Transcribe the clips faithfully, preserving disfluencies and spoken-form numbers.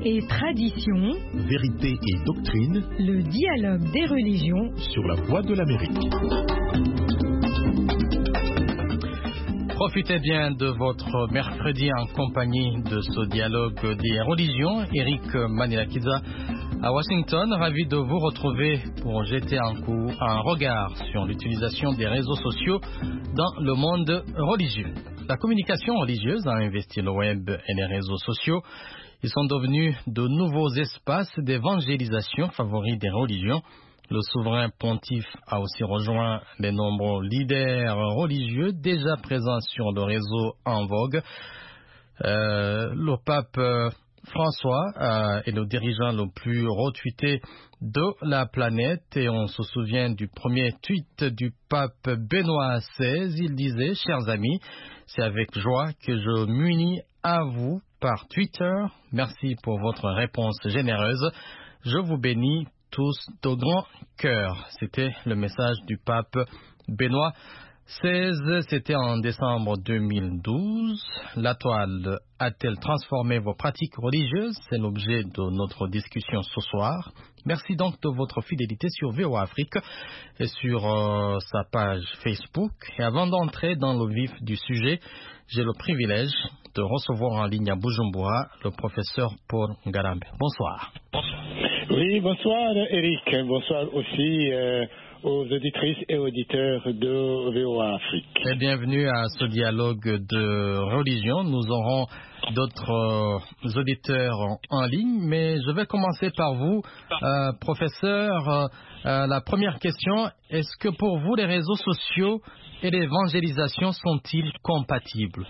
et tradition, vérité et doctrine, le dialogue des religions sur la Voix de l'Amérique. Profitez bien de votre mercredi en compagnie de ce dialogue des religions. Eric Manilakiza à Washington, ravi de vous retrouver pour jeter un coup, un regard sur l'utilisation des réseaux sociaux dans le monde religieux. La communication religieuse a investi le web et les réseaux sociaux. Ils sont devenus de nouveaux espaces d'évangélisation favoris des religions. Le souverain pontife a aussi rejoint les nombreux leaders religieux déjà présents sur le réseau en vogue. Euh, le pape euh, François euh, est le dirigeant le plus retweeté de la planète et on se souvient du premier tweet du pape Benoît seize. Il disait: chers amis, c'est avec joie que je m'unis à vous par Twitter. Merci pour votre réponse généreuse. Je vous bénis tous de grand cœur. C'était le message du pape Benoît seize. C'était en décembre deux mille douze. La toile a-t-elle transformé vos pratiques religieuses? C'est l'objet de notre discussion ce soir. Merci donc de votre fidélité sur V O A Afrique et sur euh, sa page Facebook. Et avant d'entrer dans le vif du sujet, j'ai le privilège de recevoir en ligne à Bujumbura le professeur Paul Ngarambe. Bonsoir. Oui, bonsoir Eric. Bonsoir aussi euh, aux auditrices et auditeurs de V O A Afrique. Et bienvenue à ce dialogue de religion. Nous aurons d'autres euh, auditeurs en, en ligne, mais je vais commencer par vous, euh, professeur. Euh, euh, la première question, est-ce que pour vous les réseaux sociaux et l'évangélisation sont-ils compatibles?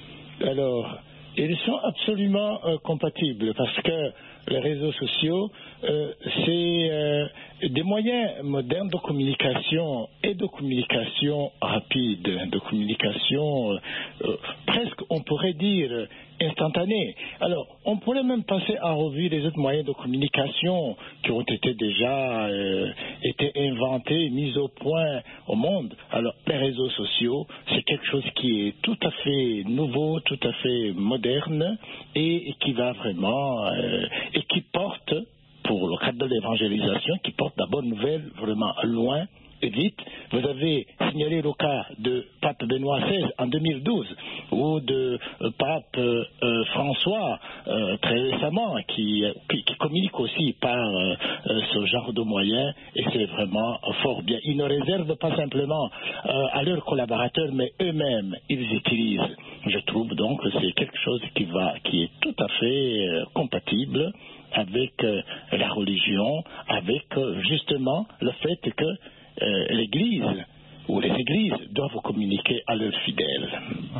Alors, ils sont absolument euh, compatibles parce que les réseaux sociaux, euh, c'est euh, des moyens modernes de communication et de communication rapide, de communication euh, euh, presque, on pourrait dire, instantanée. Alors, on pourrait même passer en revue les autres moyens de communication qui ont été déjà euh, été inventés, mis au point au monde. Alors, les réseaux sociaux, c'est quelque chose qui est tout à fait nouveau, tout à fait moderne et, et qui va vraiment euh, et qui porte, pour le cadre de l'évangélisation, qui porte la bonne nouvelle vraiment loin et vite. Vous avez signalé le cas de pape Benoît seize en deux mille douze ou de euh, pape euh, François euh, très récemment qui, qui, qui communique aussi par euh, euh, ce genre de moyens et c'est vraiment fort bien. Ils ne réservent pas simplement euh, à leurs collaborateurs mais eux-mêmes ils utilisent. Je trouve donc que c'est quelque chose qui, va, qui est tout à fait euh, compatible avec euh, la religion, avec euh, justement le fait que euh, l'Église ou les églises doivent communiquer à leurs fidèles.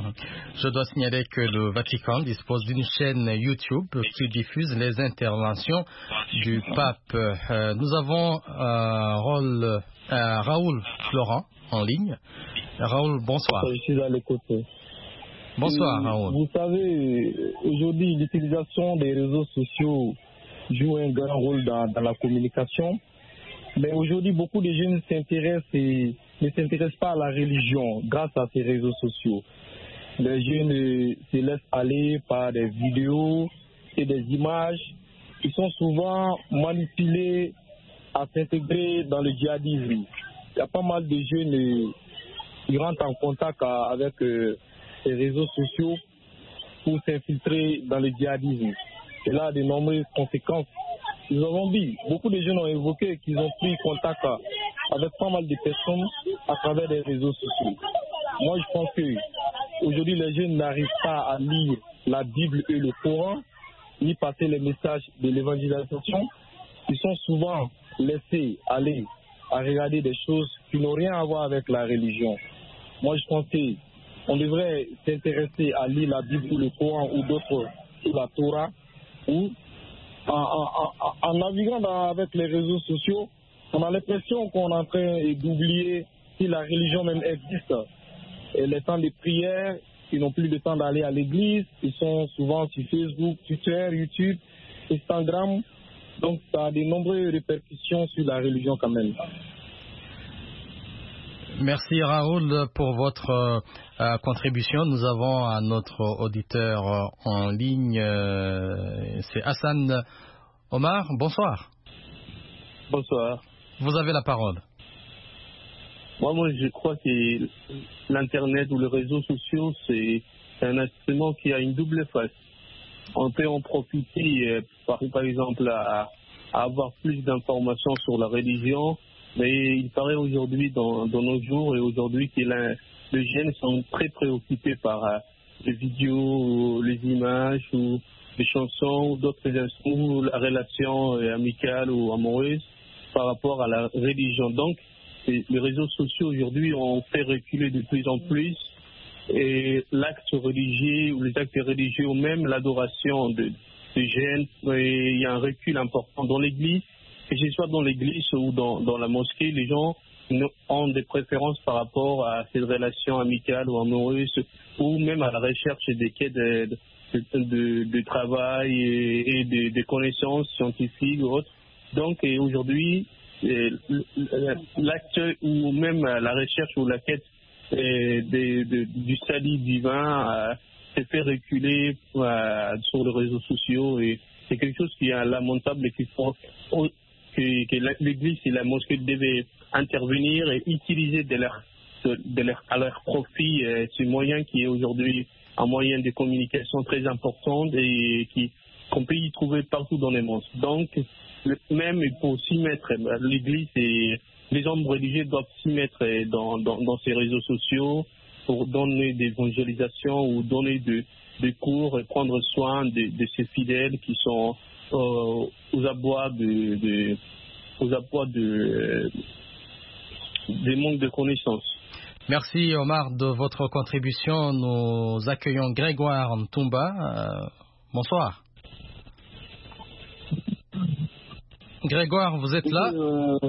Je dois signaler que le Vatican dispose d'une chaîne YouTube qui diffuse les interventions du pape. Euh, nous avons euh, Raoul, euh, Raoul Florent en ligne. Raoul, bonsoir. Je suis à l'écoute. Bonsoir, Raoul. Vous savez, aujourd'hui, l'utilisation des réseaux sociaux joue un grand rôle dans, dans la communication. Mais aujourd'hui, beaucoup de jeunes s'intéressent et ne s'intéressent pas à la religion grâce à ces réseaux sociaux. Les jeunes se laissent aller par des vidéos et des images. Ils sont souvent manipulés à s'intégrer dans le djihadisme. Il y a pas mal de jeunes qui rentrent en contact avec ces réseaux sociaux pour s'infiltrer dans le djihadisme. Et là, de nombreuses conséquences. Nous avons vu, beaucoup de jeunes ont évoqué qu'ils ont pris contact avec pas mal de personnes à travers les réseaux sociaux. Moi, je pense que aujourd'hui, les jeunes n'arrivent pas à lire la Bible et le Coran, ni passer les messages de l'évangélisation. Ils sont souvent laissés aller à regarder des choses qui n'ont rien à voir avec la religion. Moi, je pense qu'on devrait s'intéresser à lire la Bible ou le Coran ou d'autres, ou la Torah, ou En, en, en, en naviguant dans, avec les réseaux sociaux, on a l'impression qu'on est en train d'oublier si la religion même existe. Et les temps de prière, ils n'ont plus le temps d'aller à l'église, ils sont souvent sur Facebook, Twitter, YouTube, Instagram. Donc ça a de nombreuses répercussions sur la religion quand même. Merci Raoul pour votre euh, contribution. Nous avons un autre auditeur euh, en ligne, euh, c'est Hassan Omar. Bonsoir. Bonsoir. Vous avez la parole. Moi, moi, je crois que l'Internet ou les réseaux sociaux, c'est un instrument qui a une double face. On peut en profiter, euh, par, par exemple, à, à avoir plus d'informations sur la religion, mais il paraît aujourd'hui, dans, dans nos jours et aujourd'hui, que la, les jeunes sont très préoccupés par euh, les vidéos, les images ou les chansons ou d'autres instruments, la relation euh, amicale ou amoureuse par rapport à la religion. Donc, les réseaux sociaux aujourd'hui ont fait reculer de plus en plus et l'acte religieux ou les actes religieux ou même l'adoration de, de jeunes, et il y a un recul important dans l'église, que ce soit dans l'église ou dans, dans la mosquée, les gens ont des préférences par rapport à ces relations amicales ou amoureuses ou même à la recherche des quais de, de, de, de travail et, et de, de connaissances scientifiques ou autres. Donc aujourd'hui, l'acte ou même la recherche ou la quête de, de, du salut divin euh, s'est fait reculer euh, sur les réseaux sociaux et c'est quelque chose qui est lamentable et qu'il faut que, que l'Église et la mosquée devaient intervenir et utiliser de leur, de, de leur, à leur profit euh, ce moyen qui est aujourd'hui un moyen de communication très important et qui qu'on peut y trouver partout dans le monde. Donc, même il faut s'y mettre, l'Église et les hommes religieux doivent s'y mettre dans, dans, dans ces réseaux sociaux pour donner des évangélisations ou donner des de cours et prendre soin de, de ces fidèles qui sont euh, aux abois de, de, aux abois de, des manques de connaissances. Merci Omar de votre contribution. Nous accueillons Grégoire Ntumba. Euh, bonsoir. Grégoire, vous êtes là? euh,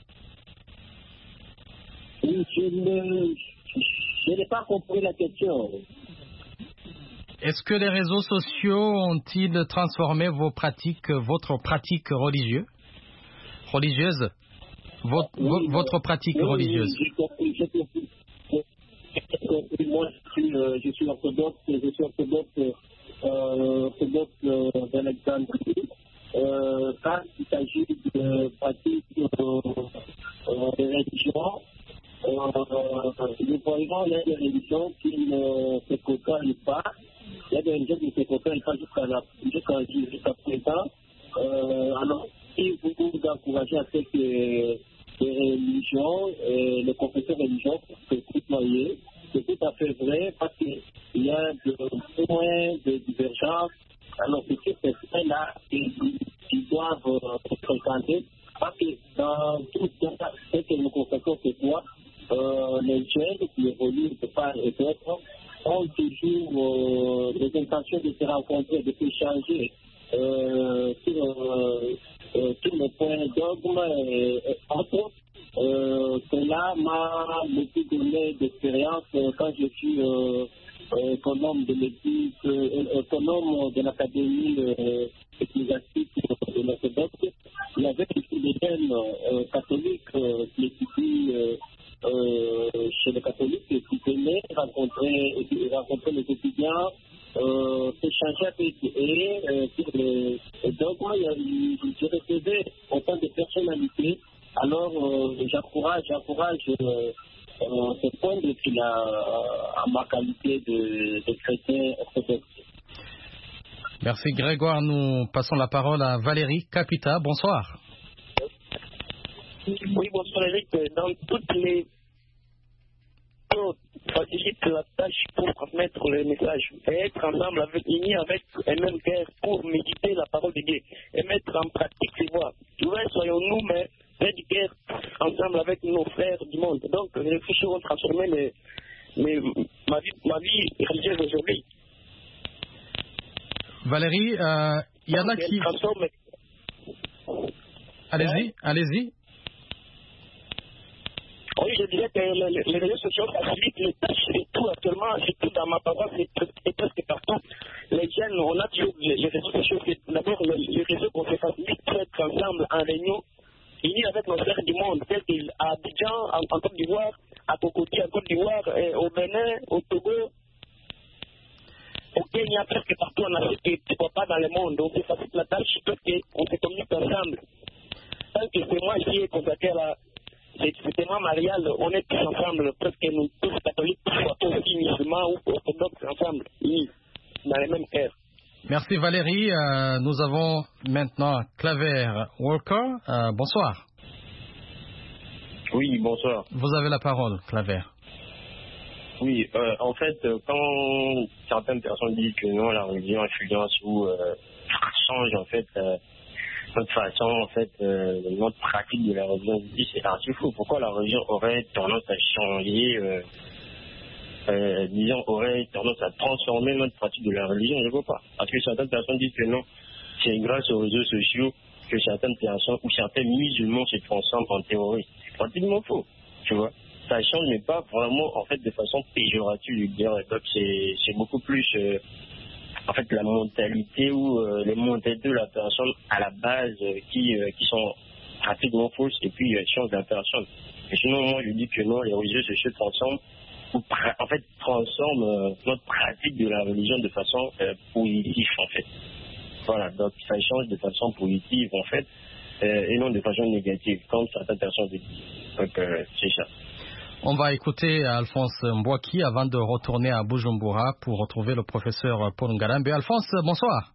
Je ne, je n'ai pas compris la question. Est-ce que les réseaux sociaux ont-ils transformé vos pratiques, votre pratique religieuse, religieuse, votre, oui, votre pratique oui, religieuse? J'ai compris, j'ai compris. J'ai compris. Moi, je suis, euh, je suis orthodoxe, je suis orthodoxe, euh, orthodoxe euh, d'Alexandrie. Euh, quand il s'agit de pratiques euh, euh, de religion, euh, nous voyons il y a des religions qui ne se côtoient pas. Il y a des religions qui ne se côtoient pas jusqu'à jusqu'à jusqu'à présent. Euh, alors, si vous vous encouragez à ce que les religions et les confessions religieuses se côtoient, c'est tout à fait vrai parce qu'il y a de points de divergence. Alors, c'est que ces faits-là, ils, ils doivent euh, se fréquenter parce que dans tout ce que nous confessons, c'est quoi euh, les jeunes qui évoluent de part et d'autre ont toujours euh, les intentions de se rencontrer, de s'échanger euh, sur euh, euh, tous les points dogme et, et autres. Euh, cela m'a beaucoup donné d'expérience euh, quand je suis euh, euh, économe de l'église, euh, économe de l'académie euh, ecclésiastique de l'orthodoxe. Il y avait aussi des jeunes euh, catholiques euh, qui étudient euh, euh, chez les catholiques et qui venaient rencontrer, rencontrer les étudiants, euh, s'échanger avec eux euh, sur les dogmes. Je recevais autant de personnalités. Alors, euh, j'encourage, j'encourage euh, euh, ce point de vue à ma qualité de, de chrétien orthodoxe. Merci Grégoire. Nous passons la parole à Valérie Capita. Bonsoir. Oui, bonsoir Eric. Dans toutes les facilite la tâche pour transmettre les messages et être ensemble avec unis avec un même cœur pour méditer la parole de Dieu et mettre en pratique ses voies. Loin soyons-nous, mais près du cœur, ensemble avec nos frères du monde. Donc, les réflexions ont transformé les, les, ma, vie, ma vie religieuse aujourd'hui. Valérie, il euh, y en a qui... Transforme... Allez-y, ouais. allez-y. Oui, je dirais que les, les réseaux sociaux facilitent les tâches et tout actuellement, surtout dans ma paroisse et presque partout. Les jeunes, on a toujours les, les réseaux sociaux. D'abord, les, les réseaux qu'on se facilite pour être ensemble en réunion, unis avec nos frères du monde, tels qu'à Abidjan, en, en Côte d'Ivoire, à Cocody, en Côte d'Ivoire, au Bénin, au Togo, au Kenya, presque partout en Afrique et pourquoi pas dans le monde. Donc c'est facile la tâche parce qu'on se communique ensemble. Tant que c'est moi qui est consacré à la... C'est moi marial, on est tous ensemble, presque nous tous catholiques, tous aussi musulmans ou orthodoxes ensemble, unis, dans les mêmes cœurs. Merci Valérie. Euh, nous avons maintenant Claver Walker. Euh, bonsoir. Oui, bonsoir. Vous avez la parole, Claver. Oui, euh, en fait, quand certaines personnes disent que non, la religion influence ou euh, change en fait euh, notre façon, en fait, euh, notre pratique de la religion, je dis c'est archi faux. Pourquoi la religion aurait tendance à changer, euh, euh, disons, aurait tendance à transformer notre pratique de la religion? Je ne vois pas. Parce que certaines personnes disent que non, c'est grâce aux réseaux sociaux que certaines personnes ou certains musulmans se transforment en terroristes. C'est pratiquement faux, tu vois. Ça change, mais pas vraiment, en fait, de façon péjorative, je veux dire. Donc, c'est, c'est beaucoup plus, euh, en fait, la mentalité ou euh, les mentalités de la personne à la base euh, qui, euh, qui sont pratiquement fausses et puis euh, changent la personne. Et sinon, moi, je dis que non, les religieux sociaux transforment, ou pra- en fait, transforment euh, notre pratique de la religion de façon euh, positive, en fait. Voilà, donc ça change de façon positive, en fait, euh, et non de façon négative, comme certaines personnes le disent. Donc, euh, c'est ça. On va écouter Alphonse Mbouaki avant de retourner à Bujumbura pour retrouver le professeur Paul Ngarambe. Alphonse, bonsoir.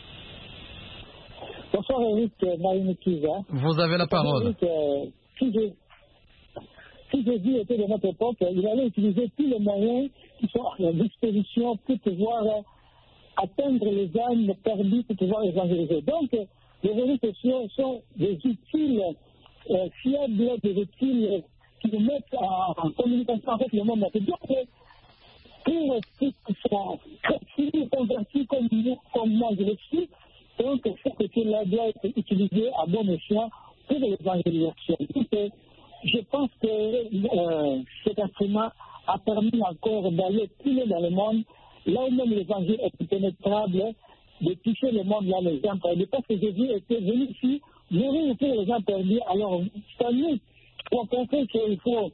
Bonsoir Eric Maïnikiza. Vous avez la parole. Eric, euh, si je, si Jésus était de notre époque, il allait utiliser tous les moyens qui sont à la disposition pour pouvoir euh, atteindre les âmes perdues, pour pouvoir évangéliser. Donc, euh, les réseaux sociaux sont des utiles euh, fiables, des utiles qui nous mettent en, en communication avec le monde. Donc, pour ceux qui sont chrétiens, convertis comme, comme moi je le suis, donc cette outil-là doit être utilisé à bon escient pour l'évangélisation. Je pense que euh, cet instrument a permis encore d'aller plus loin dans le monde, là où même l'évangile est pénétrable, de toucher le monde là, les gens perdus. Parce que Jésus était venu ici mourir pour les gens perdus. Alors, c'est à nous pour comprendre qu'il faut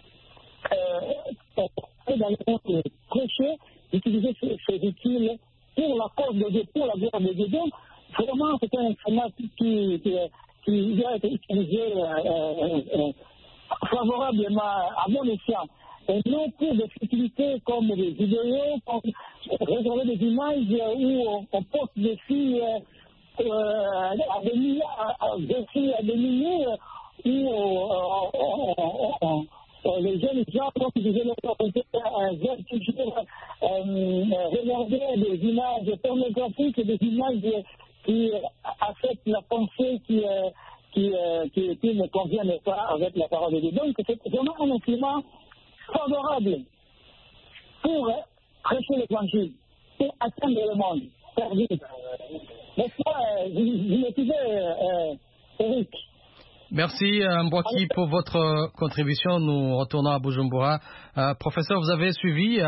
euh, dans le monde prêcher, utiliser ces, ces utiles pour la cause de Dieu, pour la gloire de Dieu. Donc, vraiment, c'est un instrument qui, qui, qui, qui doit être utilisé euh, euh, euh, favorablement à mon escient. Et non pour des futilités comme des vidéos, comme réserver des images où on, on poste des filles euh, à des milliers, des filles à des milliers, où euh, on, on, on, les jeunes gens, comme je disais, veulent toujours euh, regarder des images pornographiques, des images qui affectent la pensée, qui, euh, qui, euh, qui, qui ne conviennent pas avec la parole de Dieu. Donc, c'est vraiment un instrument favorable pour prêcher l'évangile, pour atteindre le monde perdu. N'est-ce pas, vous, vous m'écoutez, euh, Eric? Merci Mbouaki pour votre contribution. Nous retournons à Bujumbura. Euh, professeur, vous avez suivi euh,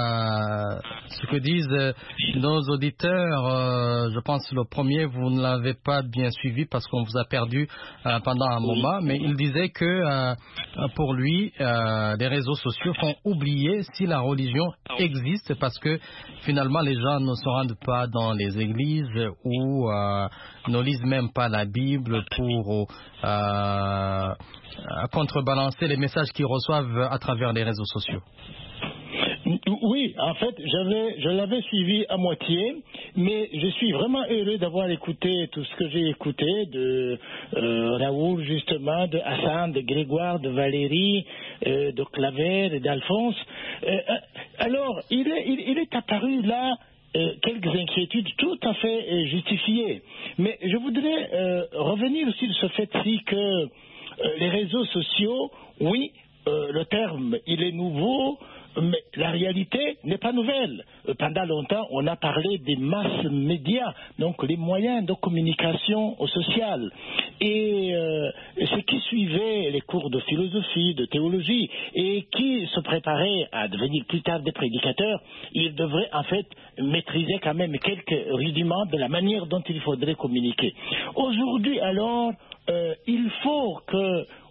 ce que disent euh, nos auditeurs. Euh, je pense le premier, vous ne l'avez pas bien suivi parce qu'on vous a perdu euh, pendant un moment. Mais il disait que euh, pour lui, euh, les réseaux sociaux font oublier si la religion existe parce que finalement les gens ne se rendent pas dans les églises ou euh, ne lisent même pas la Bible pour euh, à contrebalancer les messages qu'ils reçoivent à travers les réseaux sociaux. Oui, en fait, j'avais, je l'avais suivi à moitié, mais je suis vraiment heureux d'avoir écouté tout ce que j'ai écouté de euh, Raoul, justement, de Hassan, de Grégoire, de Valérie, euh, de Claver et d'Alphonse. Euh, alors, il est, il, il est apparu là Euh, quelques inquiétudes tout à fait euh, justifiées. Mais je voudrais euh, revenir sur ce fait-ci que euh, les réseaux sociaux, oui, euh, le terme, il est nouveau, mais la réalité n'est pas nouvelle. Euh, pendant longtemps, on a parlé des masses médias, donc les moyens de communication sociale. Et euh, ceux qui suivaient les cours de philosophie, de théologie, et qui se préparaient à devenir plus tard des prédicateurs, ils devraient en fait maîtriser quand même quelques rudiments de la manière dont il faudrait communiquer. Aujourd'hui, alors, euh, il faut que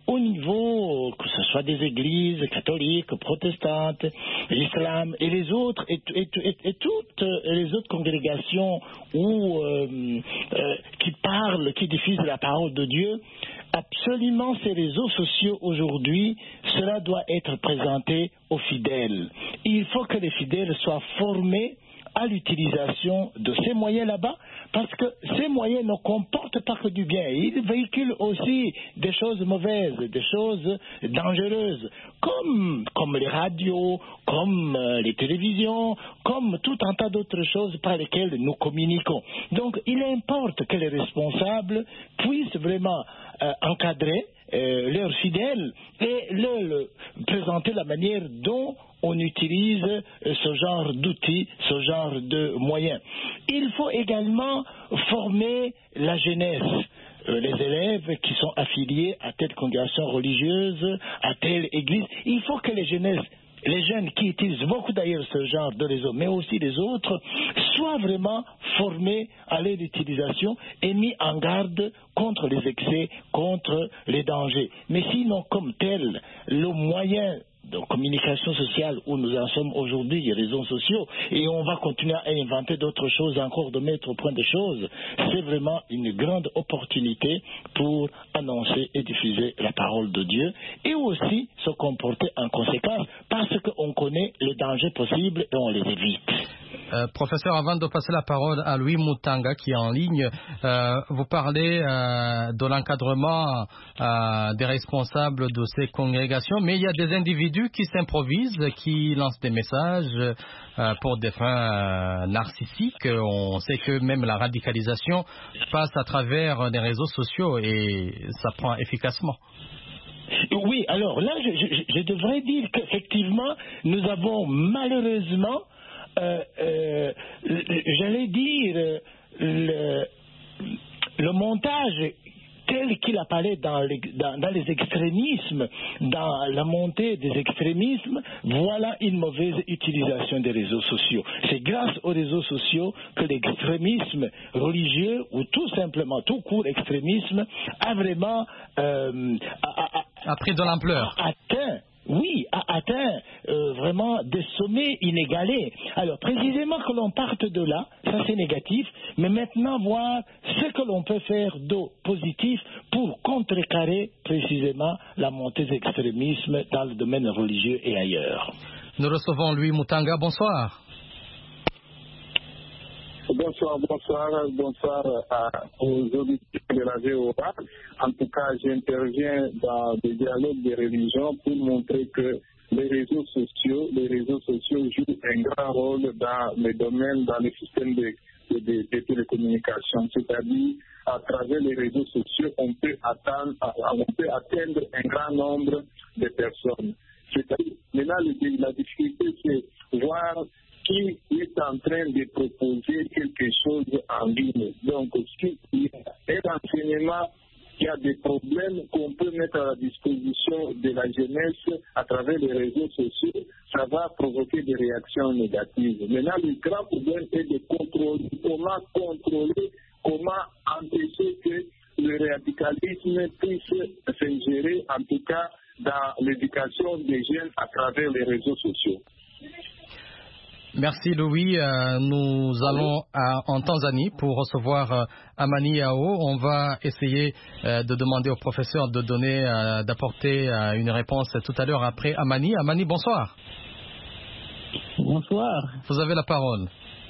au niveau, que ce soit des églises catholiques, protestantes, l'islam et les autres, et, et, et, et toutes les autres congrégations où, euh, euh, qui parlent, qui diffusent la parole de Dieu, absolument ces réseaux sociaux aujourd'hui, cela doit être présenté aux fidèles. Il faut que les fidèles soient formés à l'utilisation de ces moyens là-bas, parce que ces moyens ne comportent pas que du bien. Ils véhiculent aussi des choses mauvaises, des choses dangereuses, comme, comme les radios, comme euh, les télévisions, comme tout un tas d'autres choses par lesquelles nous communiquons. Donc, il importe que les responsables puissent vraiment euh, encadrer euh, leurs fidèles et leur, leur présenter la manière dont on utilise ce genre d'outils, ce genre de moyens. Il faut également former la jeunesse, euh, les élèves qui sont affiliés à telle congrégation religieuse, à telle église. Il faut que les jeunesses, les jeunes qui utilisent beaucoup d'ailleurs ce genre de réseau, mais aussi les autres, soient vraiment formés à leur utilisation et mis en garde contre les excès, contre les dangers. Mais sinon, comme tel, le moyen de communication sociale où nous en sommes aujourd'hui, les réseaux sociaux, et on va continuer à inventer d'autres choses encore, de mettre au point des choses, c'est vraiment une grande opportunité pour annoncer et diffuser la parole de Dieu, et aussi se comporter en conséquence, parce qu'on connaît les dangers possibles et on les évite. Euh, professeur, avant de passer la parole à Louis Mutanga qui est en ligne, euh, vous parlez euh, de l'encadrement euh, des responsables de ces congrégations, mais il y a des individus qui s'improvisent, qui lancent des messages euh, pour des fins euh, narcissiques. On sait que même la radicalisation passe à travers les réseaux sociaux et ça prend efficacement. Oui, alors là, je, je, je devrais dire qu'effectivement, nous avons malheureusement Euh, euh, j'allais dire le, le montage tel qu'il apparaît dans les, dans, dans les extrémismes, dans la montée des extrémismes, voilà une mauvaise utilisation des réseaux sociaux. C'est grâce aux réseaux sociaux que l'extrémisme religieux, ou tout simplement tout court extrémisme, a vraiment euh, a, a, a pris de l'ampleur. A atteint Oui, a atteint euh, vraiment des sommets inégalés. Alors, précisément que l'on parte de là, ça c'est négatif, mais maintenant voir ce que l'on peut faire de positif pour contrecarrer précisément la montée des extrémismes dans le domaine religieux et ailleurs. Nous recevons Louis Mutanga, bonsoir. Bonsoir, bonsoir, bonsoir à, aux auditeurs de la V O A. En tout cas, j'interviens dans des dialogues de religion pour montrer que les réseaux sociaux, les réseaux sociaux jouent un grand rôle dans les domaines, dans les systèmes de, de, de, de télécommunications. C'est-à-dire, à travers les réseaux sociaux, on peut atteindre, on peut atteindre un grand nombre de personnes. C'est-à-dire, maintenant, la difficulté, c'est voir qui est en train de proposer quelque chose en ligne. Donc, s'il y a un enseignement, il y a des problèmes qu'on peut mettre à la disposition de la jeunesse à travers les réseaux sociaux, ça va provoquer des réactions négatives. Maintenant, le grand problème est de contrôler, comment contrôler, comment empêcher que le radicalisme puisse s'ingérer, en tout cas, dans l'éducation des jeunes à travers les réseaux sociaux. Merci Louis. Euh, nous allons à, en Tanzanie pour recevoir euh, Amani Yao. On va essayer euh, de demander au professeur de donner, euh, d'apporter euh, une réponse tout à l'heure après Amani. Amani, bonsoir. Bonsoir. Vous avez la parole.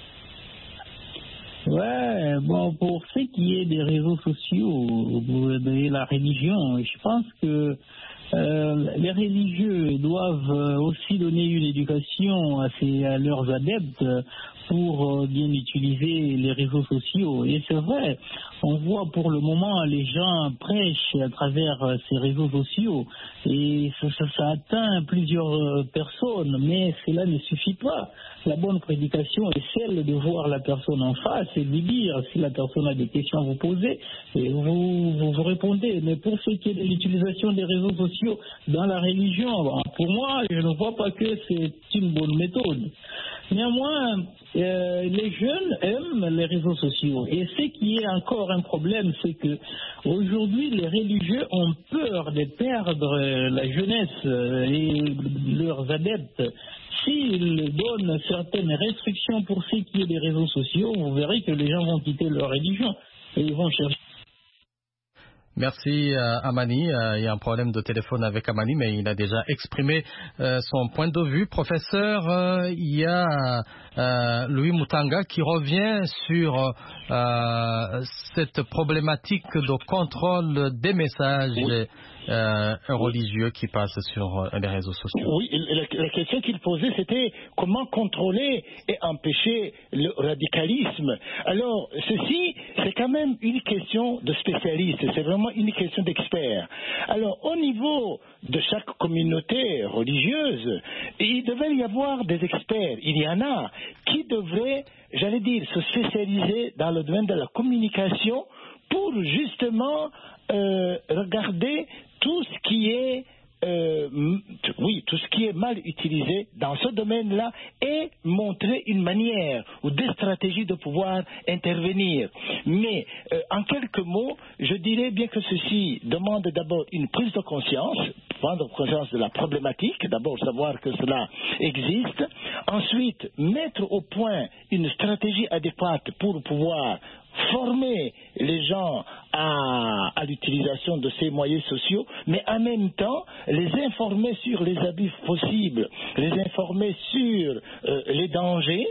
Ouais, bon, pour ce qui est des réseaux sociaux, de la religion, je pense que Euh, les religieux doivent aussi donner une éducation à, ces, à leurs adeptes pour euh, bien utiliser les réseaux sociaux. Et c'est vrai, on voit pour le moment les gens prêchent à travers ces réseaux sociaux et ça, ça, ça atteint plusieurs personnes, mais cela ne suffit pas. La bonne prédication est celle de voir la personne en face et de lui dire si la personne a des questions à vous poser, et vous, vous, vous répondez. Mais pour ce qui est de l'utilisation des réseaux sociaux dans la religion, pour moi, je ne vois pas que c'est une bonne méthode. Néanmoins, euh, les jeunes aiment les réseaux sociaux. Et ce qui est encore un problème, c'est que aujourd'hui, les religieux ont peur de perdre la jeunesse et leurs adeptes. S'ils donnent certaines restrictions pour ce qui est des réseaux sociaux, vous verrez que les gens vont quitter leur religion et ils vont chercher. Merci euh, Amani. Euh, il y a un problème de téléphone avec Amani, mais il a déjà exprimé euh, son point de vue. Professeur, euh, il y a euh, Louis Mutanga qui revient sur euh, cette problématique de contrôle des messages oui. euh, religieux qui passent sur euh, les réseaux sociaux. Oui, la, la question qu'il posait, c'était comment contrôler et empêcher le radicalisme. Alors, ceci, c'est quand même une question de spécialistes. C'est vraiment une question d'experts. Alors, au niveau de chaque communauté religieuse, il devait y avoir des experts. Il y en a qui devraient, j'allais dire, se spécialiser dans le domaine de la communication pour justement euh, regarder tout ce qui est Euh, oui, tout ce qui est mal utilisé dans ce domaine-là et montrer une manière ou des stratégies de pouvoir intervenir. Mais euh, en quelques mots, je dirais bien que ceci demande d'abord une prise de conscience, prendre conscience de la problématique, d'abord savoir que cela existe, ensuite mettre au point une stratégie adéquate pour pouvoir former les gens à, à l'utilisation de ces moyens sociaux, mais en même temps les informer sur les abus possibles, les informer sur euh, les dangers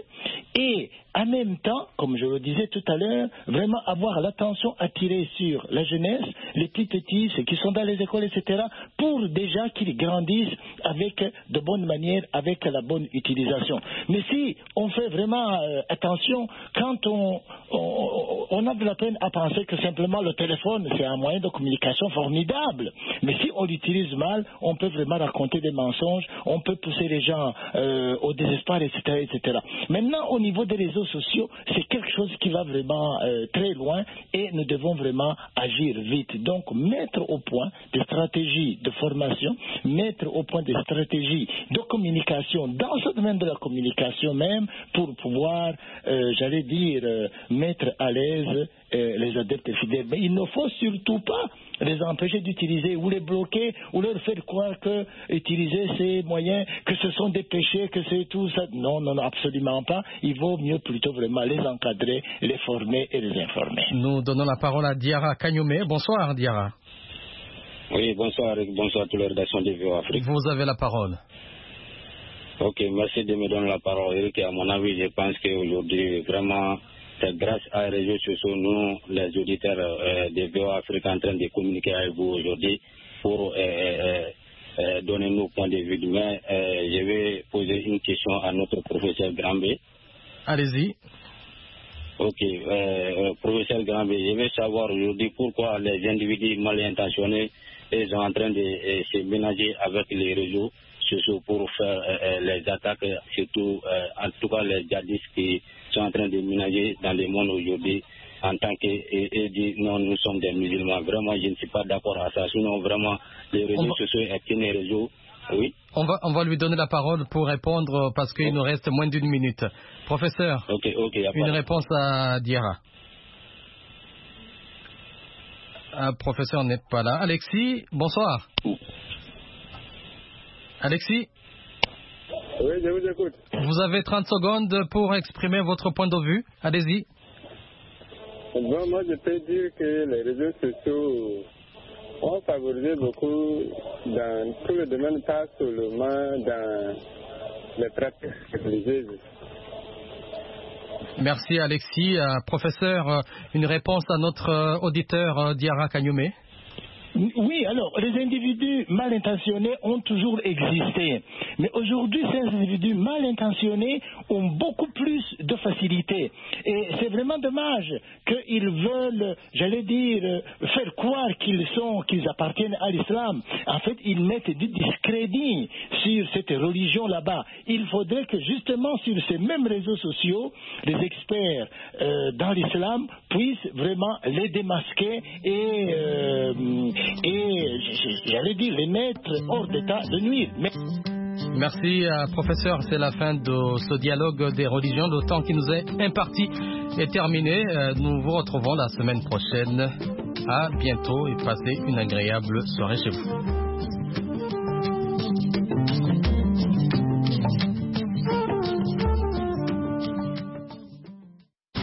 et en même temps, comme je le disais tout à l'heure, vraiment avoir l'attention attirée sur la jeunesse, les petits petits, ceux qui sont dans les écoles, et cetera, pour déjà qu'ils grandissent avec de bonnes manières, avec la bonne utilisation. Mais si on fait vraiment euh, attention, quand on, on, on a de la peine à penser que simplement le téléphone, c'est un moyen de communication formidable. Mais si on l'utilise mal, on peut vraiment raconter des mensonges, on peut pousser les gens euh, au désespoir, et cetera, et cetera. Maintenant, au niveau des réseaux sociaux, c'est quelque chose qui va vraiment euh, très loin et nous devons vraiment agir vite. Donc, mettre au point des stratégies de formation, mettre au point des stratégies de communication dans ce domaine de la communication même pour pouvoir, euh, j'allais dire, euh, mettre à l'aise euh, les adeptes fidèles. Mais il ne faut surtout pas les empêcher d'utiliser ou les bloquer ou leur faire croire que utiliser ces moyens, que ce sont des péchés, que c'est tout ça. Non, non, non, absolument pas. Il vaut mieux plutôt vraiment les encadrer, les former et les informer. Nous donnons la parole à Diarra Kanyome. Bonsoir Diarra. Oui, bonsoir, bonsoir à toute la rédaction de V O Afrique. Vous avez la parole. Ok, merci de me donner la parole, Eric. À mon avis, je pense qu'aujourd'hui, vraiment, c'est grâce à les réseaux sociaux, nous, les auditeurs euh, de V O Afrique, en train de communiquer avec vous aujourd'hui pour euh, euh, euh, donner nos points de vue. Mais euh, je vais poser une question à notre professeur Grambé. Allez-y. Ok, euh, professeur Grambé, je veux savoir aujourd'hui pourquoi les individus mal intentionnés sont en train de euh, se ménager avec les réseaux sociaux pour faire euh, les attaques, surtout euh, en tout cas les djihadistes qui sont en train de ménager dans le monde aujourd'hui en tant que et, et dit non, nous sommes des musulmans. Vraiment, je ne suis pas d'accord à ça. Sinon, vraiment, les réseaux va... sociaux est un réseau. Oui. On va, on va lui donner la parole pour répondre parce qu'il oh. nous reste moins d'une minute. Professeur, okay, okay, une réponse à Diarra. Un professeur n'est pas là. Alexis, bonsoir. Alexis? Oui, je vous écoute. Vous avez trente secondes pour exprimer votre point de vue. Allez-y. Bon, moi, je peux dire que les réseaux sociaux ont favorisé beaucoup dans tout le domaine, pas seulement dans les pratiques religieuses. Merci Alexis. Euh, professeur, une réponse à notre euh, auditeur euh, Diarra Kanyome. Oui, alors, les individus mal intentionnés ont toujours existé. Mais aujourd'hui, ces individus mal intentionnés ont beaucoup plus de facilité. Et c'est vraiment dommage qu'ils veulent, j'allais dire, faire croire qu'ils sont, qu'ils appartiennent à l'islam. En fait, ils mettent du discrédit sur cette religion là-bas. Il faudrait que justement sur ces mêmes réseaux sociaux, les experts euh, dans l'islam puissent vraiment les démasquer et... Euh, et j'allais dire les mettre hors d'état de nuire. Mais... Merci, euh, professeur. C'est la fin de ce dialogue des religions. Le temps qui nous est imparti est terminé. Euh, nous vous retrouvons la semaine prochaine. À bientôt et passez une agréable soirée chez vous.